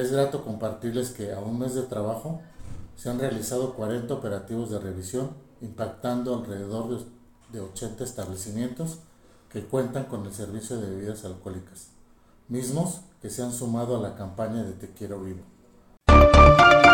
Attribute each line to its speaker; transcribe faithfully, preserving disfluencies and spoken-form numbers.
Speaker 1: es grato compartirles que a un mes de trabajo se han realizado cuarenta operativos de revisión, impactando alrededor de, de ochenta establecimientos que cuentan con el servicio de bebidas alcohólicas, mismos que se han sumado a la campaña de Te Quiero Vivo.